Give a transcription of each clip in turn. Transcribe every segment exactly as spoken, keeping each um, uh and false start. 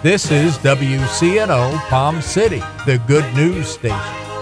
This is W C N O Palm City, the good news station.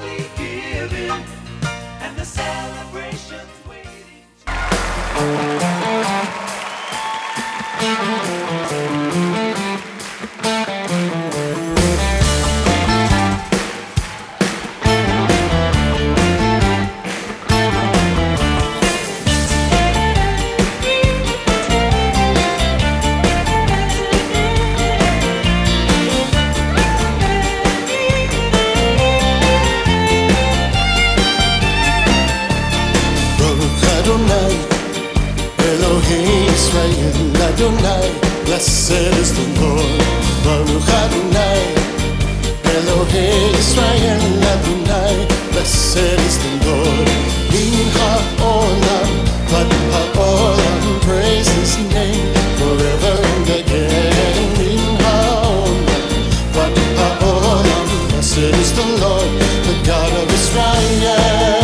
Blessed is the Lord, Baruch Adonai, Elohei Israel Adonai. Blessed is the Lord, Min ha'olam, Vad ha'olam, praise His name forever and again. Min ha'olam, Vad ha'olam, blessed is the Lord, the God of Israel.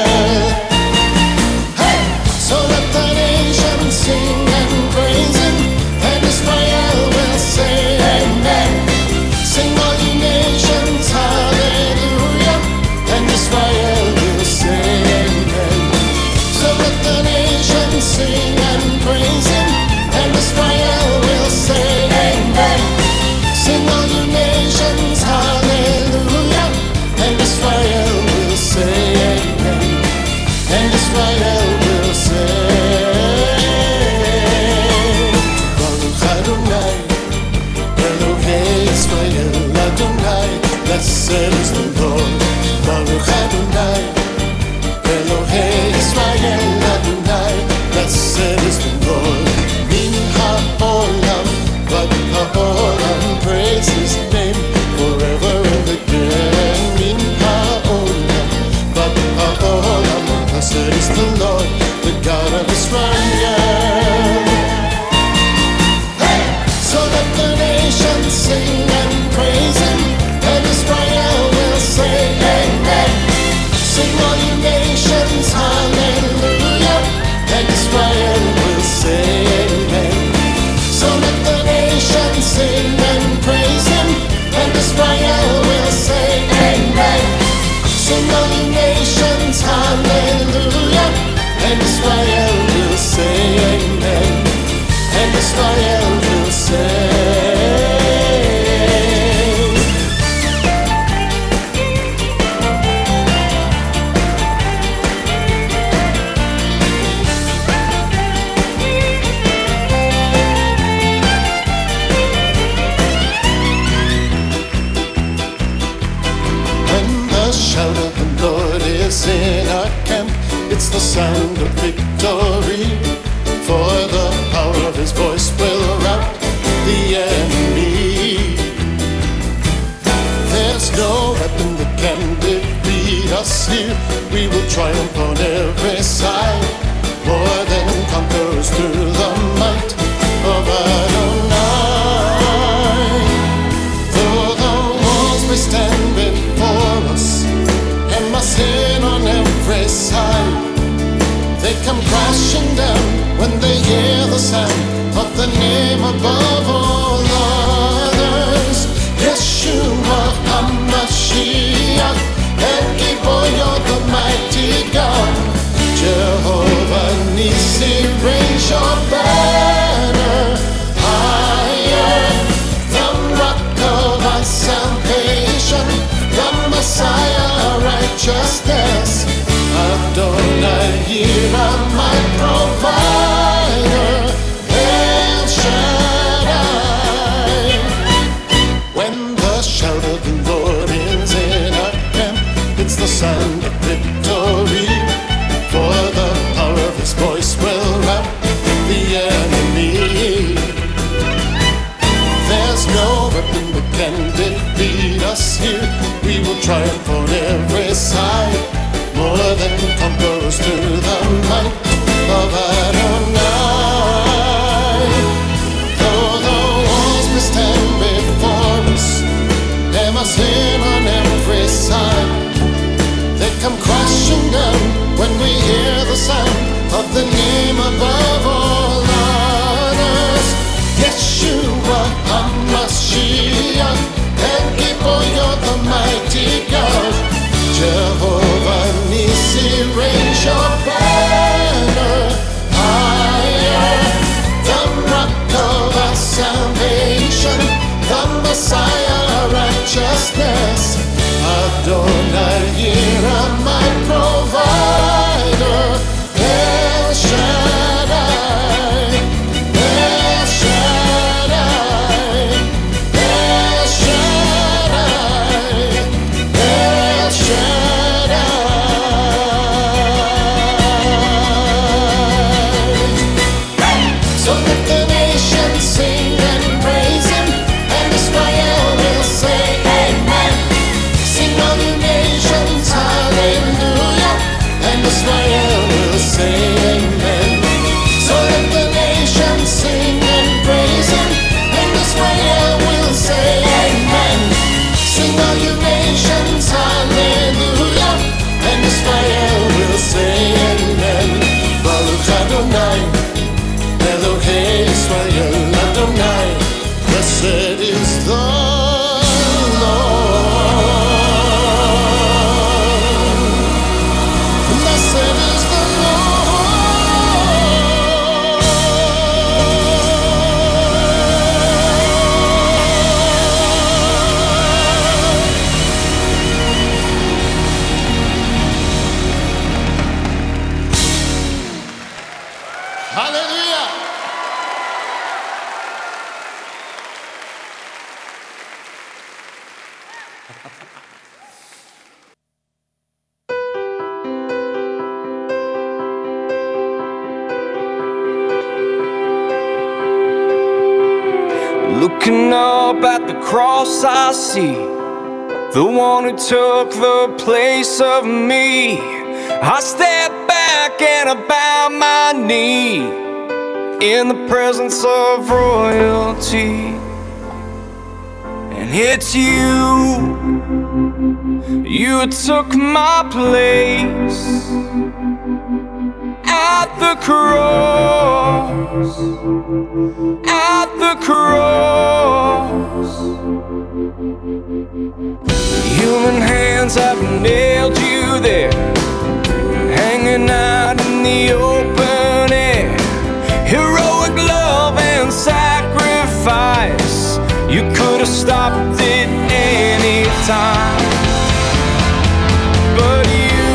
Hey, so let the nations sing and praise Him. Israel will say amen. Sing all you nations, hallelujah. And Israel will say amen. So let the nations sing and praise Him. And Israel will say amen. Sing all you nations, hallelujah. And Israel will say amen. And Israel will say blessed is the Lord, Baruch Adonai, Elohei Israel Adonai. Blessed is the Lord, Min ha'olam, Vad ha'olam, praise His name forever and again. Min ha'olam, Vad ha'olam, blessed is the Lord, the God of Israel. Hey! So let the nations sing and praise Him. And Israel will say amen. Sing all you nations, hallelujah. And Israel will say amen. So let the nations sing and praise Him. And Israel will say amen. Sing all you nations, hallelujah. And Israel will say amen. And Israel will say in our camp, it's the sound of victory. For the power of His voice will rout the enemy. There's no weapon that can defeat us here. We will triumph on every side, more than conquerors through the might of Adonai. Though the walls may stand before us, sin on every side, they come crashing down when they hear the sound of the name above all others. Yeshua HaMashiach, El Gibor, you're the mighty God. Jehovah Nissi, raise your banner higher. The rock of our salvation, the Messiah, righteousness. Adonai, Yireh, my provider, El Shaddai. When the shout of the Lord is in our camp, it's the sound of victory. For the power of His voice will rout the enemy. There's no weapon that can defeat us here. We will triumph on every side, more than conquerors through the might of Adonai. Though the walls may stand before us, there must sin on every side. They come crashing down when we hear the sound of the name above all others. Yeshua HaMashiach. Messiah, righteousness. Adonai, Yireh, my provider. El Shaddai, El Shaddai, El Shaddai, El Shaddai. So let the nations sing and praise Him, and Israel will say amen. Sing all you nations, hallelujah, and Israel will say amen. So let the nations sing and praise Him, and Israel will say amen. Sing all you nations, hallelujah, and Israel will say amen. Baruch Adonai, Elohei Israel, Adonai, blessed is the Lord. Blessed is the Lord. Hallelujah. Looking up at the cross I see the one who took the place of me. I step back and I bow my knee in the presence of royalty. And it's you, you took my place at the cross, at the cross. Human hands have nailed you there, hanging out in the open air. Heroic love and sacrifice, you could have stopped it any time. But you,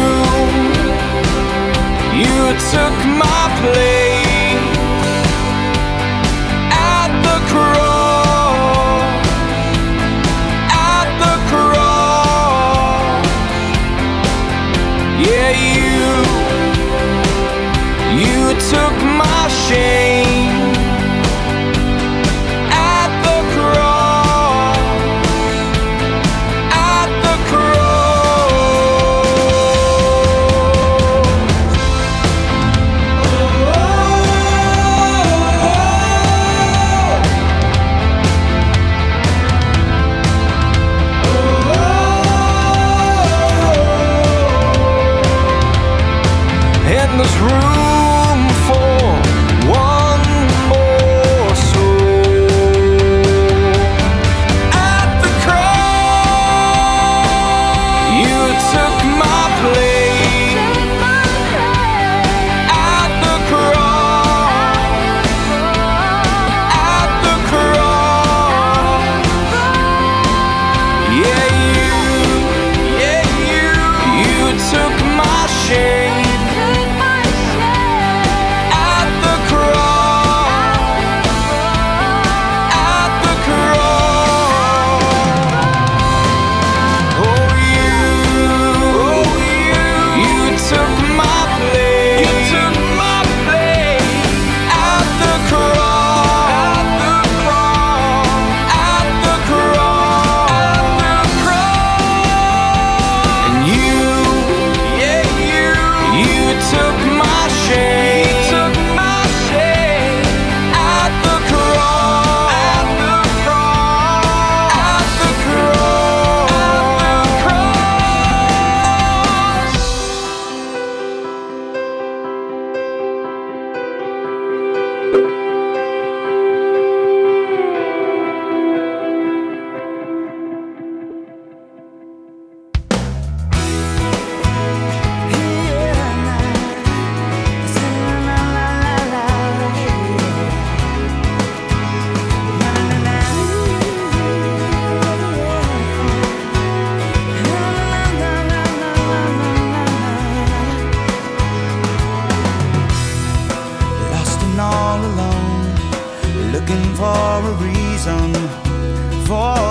you took my place at the cross, at the cross. Yeah, you, you took my shame at the cross, at the cross. Oh, oh, oh.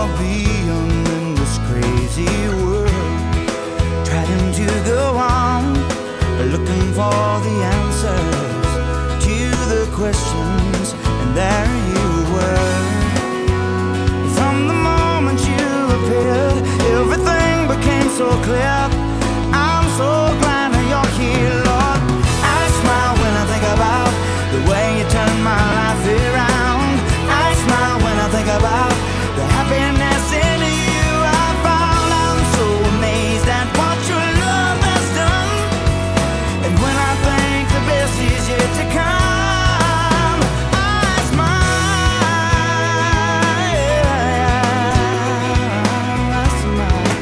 far beyond in this crazy world, trying to go on, looking for the answers to the questions, and there you were. From the moment you appeared, everything became so clear. I'm so glad that you're here, Lord. I smile when I think about the way you turned my life around. I smile when I think about the happiness in you I found. I'm so amazed at what your love has done, and when I think the best is yet to come, I smile, I smile.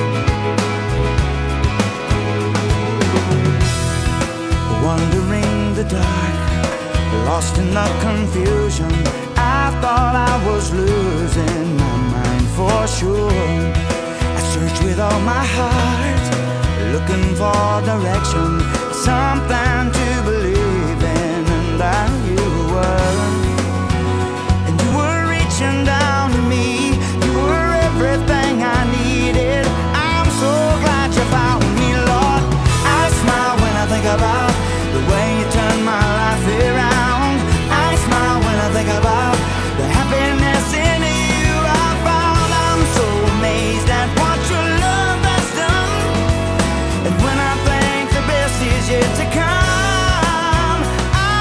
Wandering the dark, lost in the confusion, I thought I was losing my mind for sure. I searched with all my heart, looking for direction, something to believe in, and there you were. And you were reaching down to me, you were everything I needed. I'm so glad you found me, Lord. I smile when I think about the way you turned my life around. I smile when I think about the happiness in you I found. I'm so amazed at what your love has done, and when I think the best is yet to come, I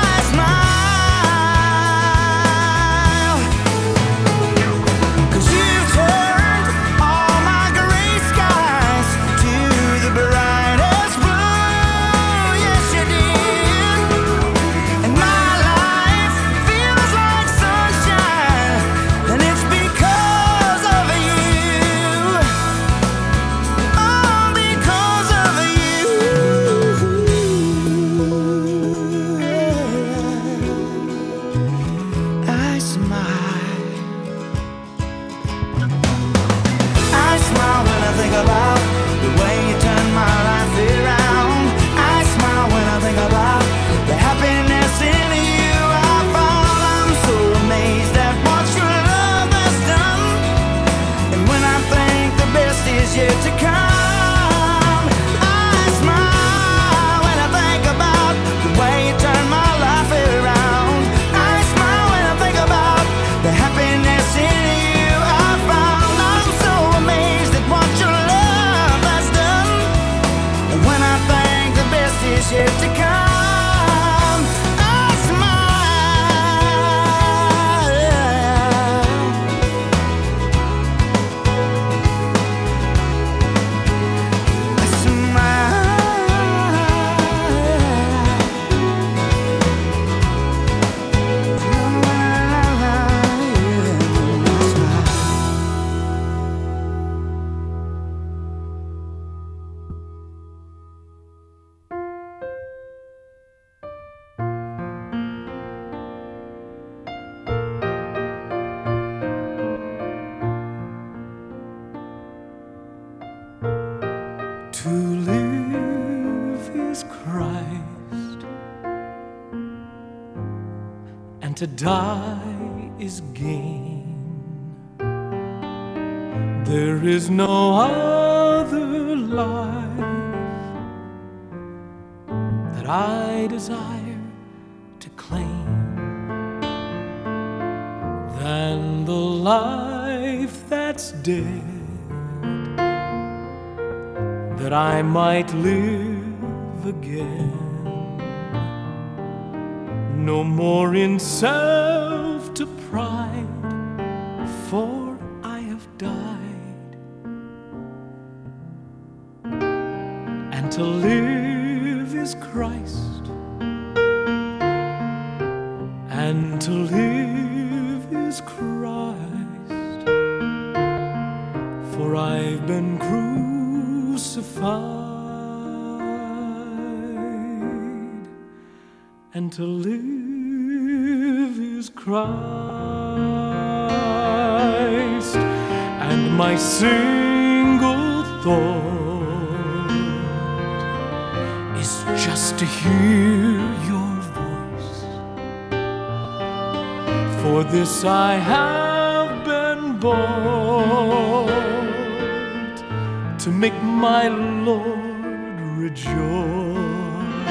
smile. 'Cause you turned all my gray skies to the brightest blue. Yes, you did. And my life feels like sunshine, and it's because of you. All because of you. I smile. I smile when I think about the way you turned my life around. I smile when I think about the happiness in you I found. I'm so amazed at what your love has done, and when I think the best is yet to come, I smile when I think about the way you turned my life around. I smile when I think about the happiness in you I found. I'm so amazed at what your love has done, and when I think the best is yet to come, I smile. I To live is Christ, and to die is gain. There is no other life that I desire to claim than the life that's dead, that I might live again. No more in self to pride, for I have died. And to live is Christ, and to live is Christ, for I've been crucified, and to live is Christ, and my single thought is just to hear your voice. For this I have been bought to make my Lord rejoice.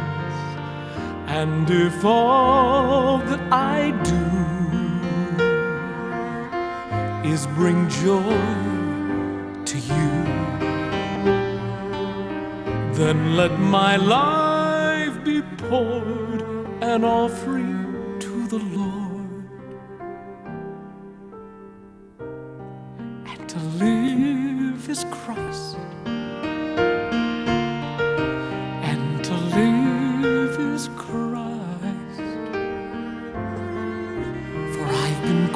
And if all that I do is bring joy to you, then let my life be poured an offering to the Lord. And to live is Christ, and to live is Christ. For I've been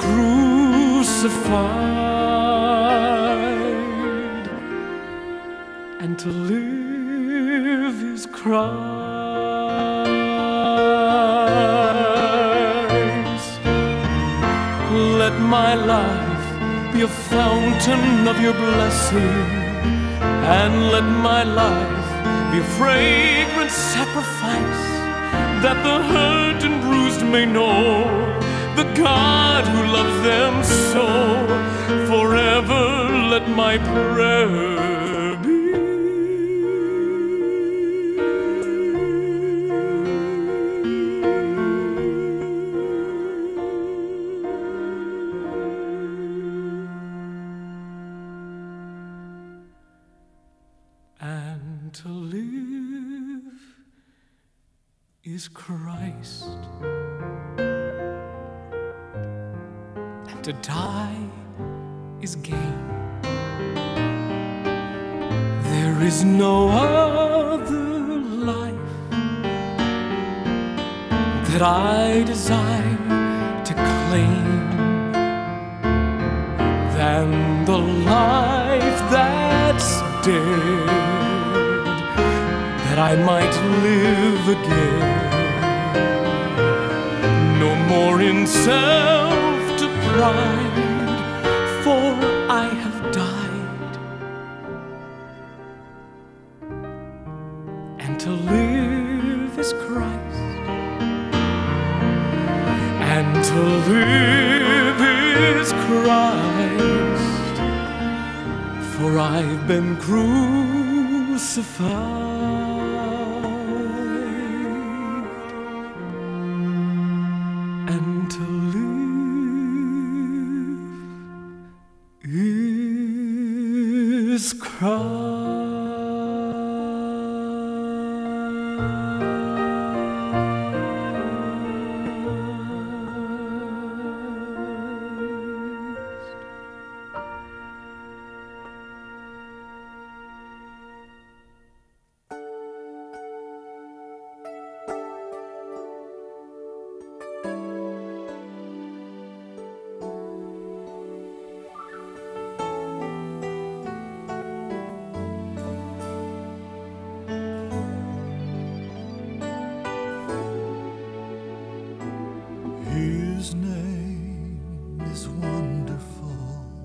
crucified, and to live is Christ. Let my life be a fountain of your blessing, and let my life be a fragrant sacrifice, that the hurt and bruised may know the God who loves them so. Forever let my prayer be. And to live is Christ, and to die is gain. There is no other life that I desire to claim than the life that's dead, that I might live again. No more in self to pride, for I have died. And to live is Christ, and to live is Christ. For I've been crucified, and to live is Christ. His name is wonderful.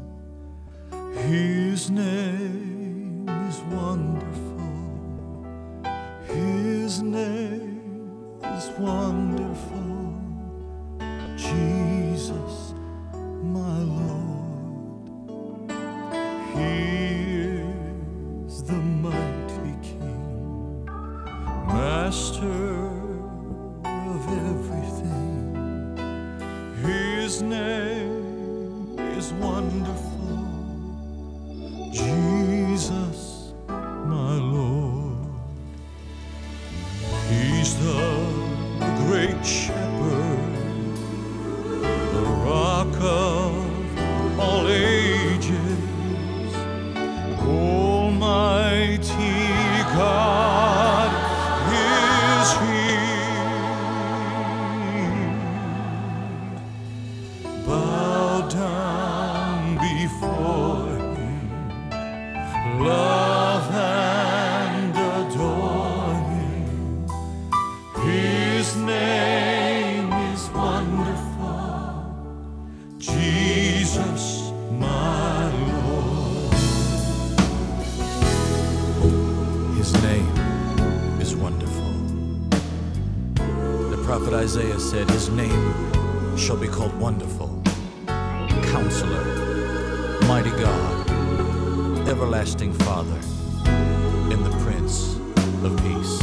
His name is wonderful. His name is wonderful. Jesus, my Lord. He is the mighty King, Master of everything. His name is wonderful. Jesus, my Lord. He's the great shepherd, the rock of all ages, Almighty God is He. Bow down before Him, love and adore Him. His name is wonderful. Jesus, my Lord. His name is wonderful. The prophet Isaiah said, His name shall be called Wonderful, Counselor, mighty God, everlasting Father, and the Prince of Peace.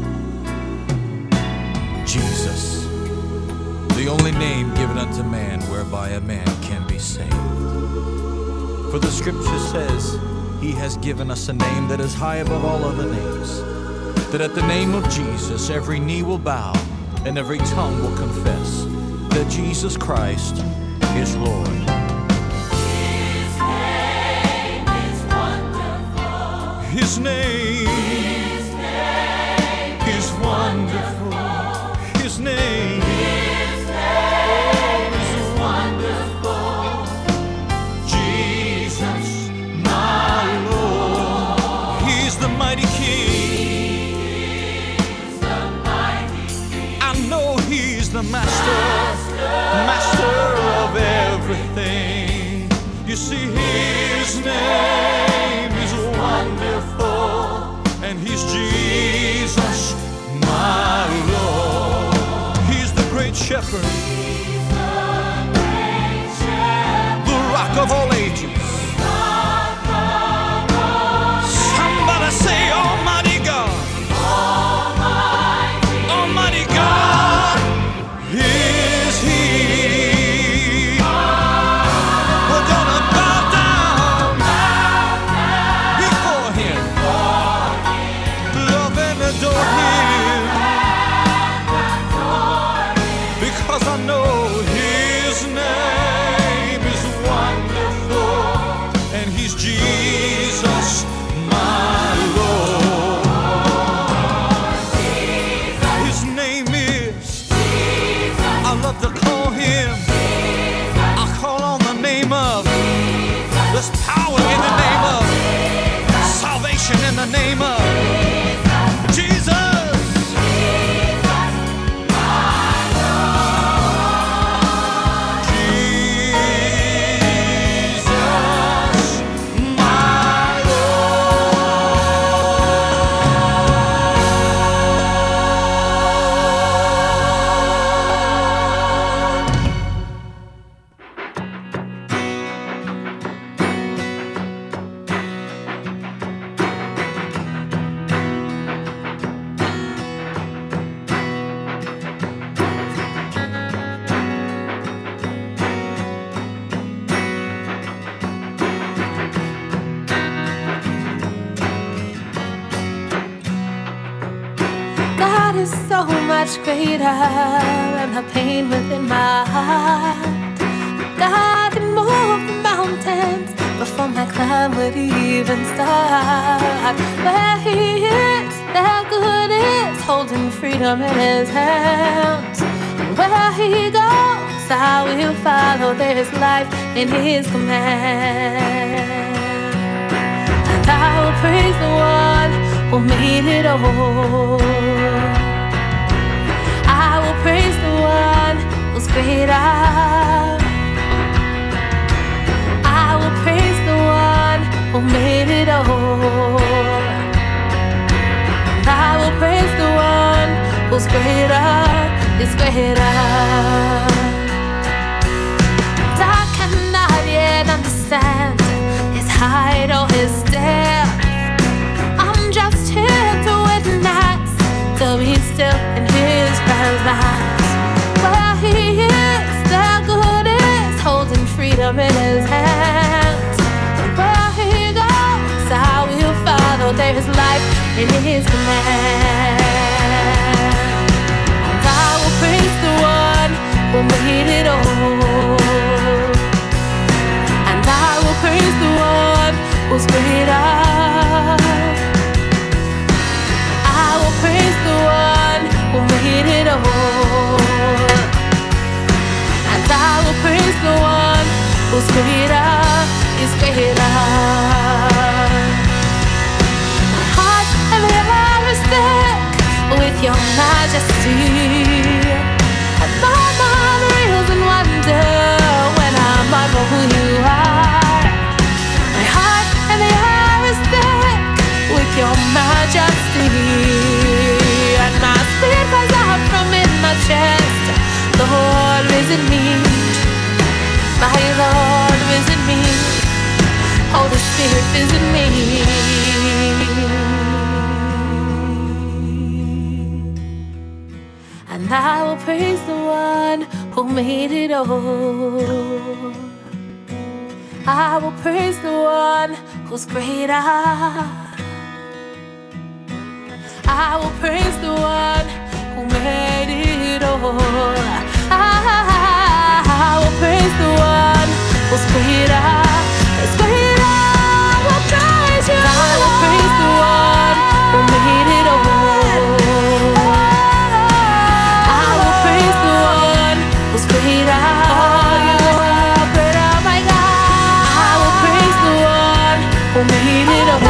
Jesus, the only name given unto man whereby a man can be saved. For the scripture says, He has given us a name that is high above all other names, that at the name of Jesus every knee will bow and every tongue will confess that Jesus Christ is Lord. His name is wonderful. His name, His name is wonderful. His name, His name is wonderful. Jesus, my Lord. He's the mighty King. He's the mighty King. I know He's the Master, Master of everything. You see, His name is wonderful, and He's Jesus, my Lord. He's the great shepherd, He's the great shepherd. the rock of all ages. Somebody say, Almighty God, Almighty, Almighty God is He. We're gonna bow down before Him, love and adore Him, because I know His name is wonderful, and He's Jesus, my Lord. His name is, I love to call Him, I call on the name of, there's power in the name of, salvation in the name of Jesus. Jesus, my God is so much greater than the pain within my heart. God can move the mountains before my climb would even start. Where He is, there good is, holding freedom in His hands. And where He goes, I will follow. There is life in His command. And I will praise the one who made it all. I will praise the one who's greater. I will praise the one who made it all. And I will praise the one who's greater, is greater. And I cannot yet understand His height or His depth. I'm just here to witness, to be still in His presence. Where He is, there good is, holding freedom in His hands. And where He goes, I will follow. There is life in His command. And I will praise the one who made it all. And I will praise the one who's greater. I will praise the one who made it all. And I will praise the one who's greater, is greater. My heart and my heart is thick with Your majesty. And my mind reels in wonder when I marvel who You are. My heart and my heart is thick with Your majesty. And my spirit cries out from in my chest, Lord, visit me. visit me. And I will praise the one who made it all. I will praise the one who's greater. I will praise the one who made it all. I will praise the one who's greater. It's greater. I will praise you. I will praise the one who made it all. I will praise the one who's greater. You are greater, my God. I will praise the one who made it all.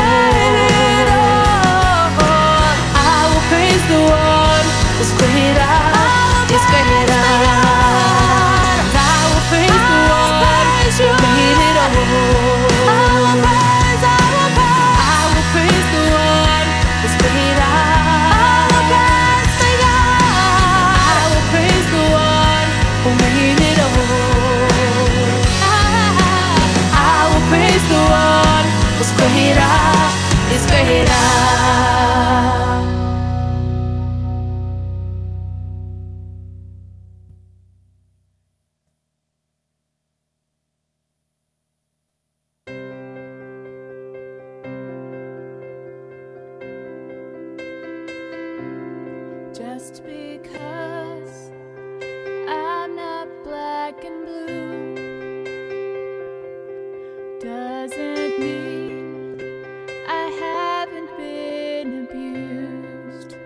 The one who's greater, is greater. And I will praise the one who made it all. I will praise, I will praise. I will praise the one who's greater. I will praise my God. I will praise the one who made it all. I will praise the one who's greater, is greater. Just because I'm not black and blue doesn't mean I haven't been abused.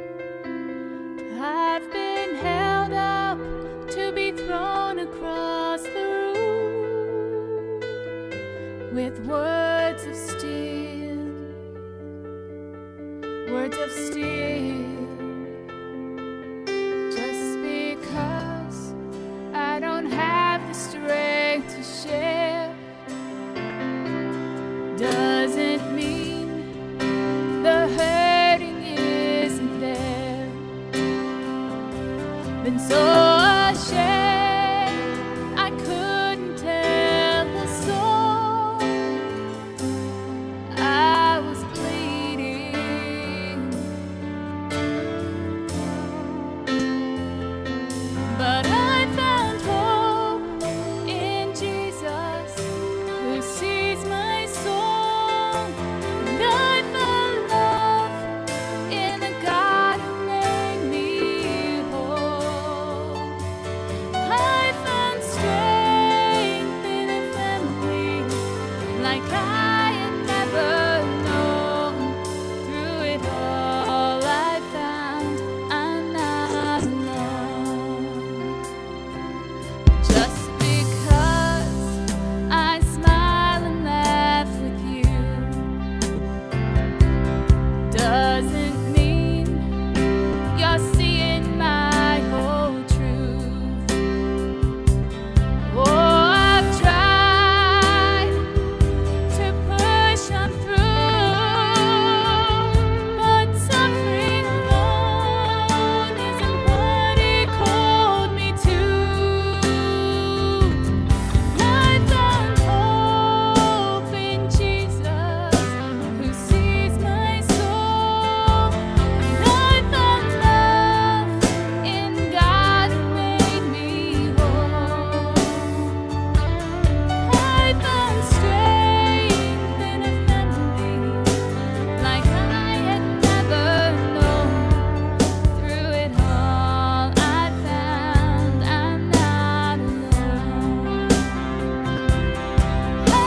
I've been held up to be thrown across the room with words of steel, words of steel. I don't have the strength to share doesn't mean the hurting isn't there. Been so ashamed I couldn't tell the soul I was bleeding, but I like I had never